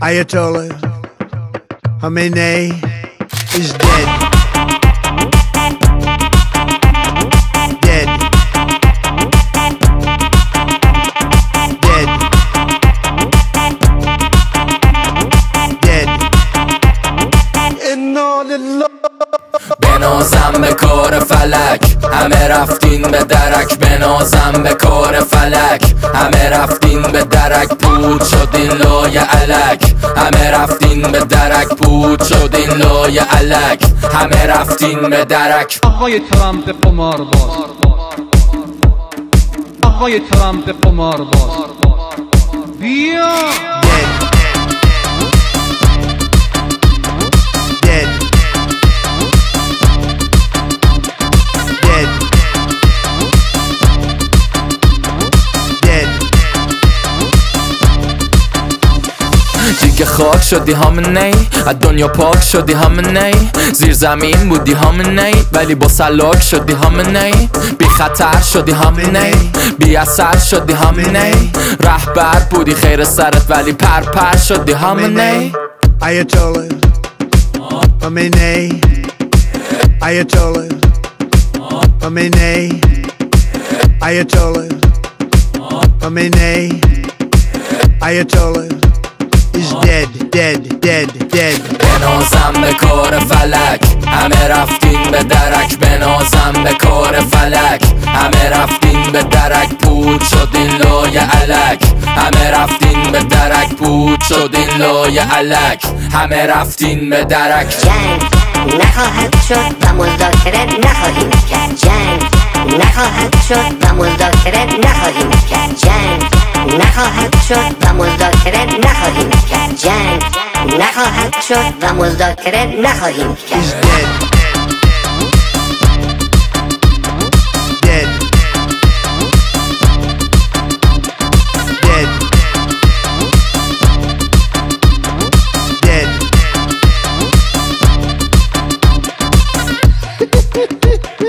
Ayatollah Khamenei is dead. Dead. Dead. Dead. Inna lillah. بنازم به کار فلک، همه رفتین به درک. بنازم به کار فلک، همه رفتین به درک. پود شدین لای علک، همه رفتین به درک. پود شدین لای علک، همه رفتین به درک. آقای ترامپ قمارباز، آقای ترامپ قمارباز، بیا. دیگه خاک شدی همینی، از دنیا پاک شدی همینی. زیر زمین بودی همینی، ولی با سلاک شدی همینی. بی خطر شدی همینی، بی اثر شدی همینی. رهبر بودی خیر سرت، ولی پر شدی همینی. Ayatollah Khamenei, Ayatollah Khamenei, Ayatollah Khamenei, Ayatollah is dead, dead, dead, dead. بنازم به کار فلک، همه رفتین به درک. بنازم به کار فلک، همه رفتین به درک. پود شدین لای علک، همه رفتین به درک. پود شدین لای علک، همه رفتین به درک. جنگ نخواهد شد و مذاکره نخواهیم کرد. جنگ نخواهد شد و مذاکره نخواهیم کرد. جنگ نخواهد شد و مذاکره نخواهیم کرد. جنگ نخواهد شد و مذاکره نخواهیم کرد. Dead.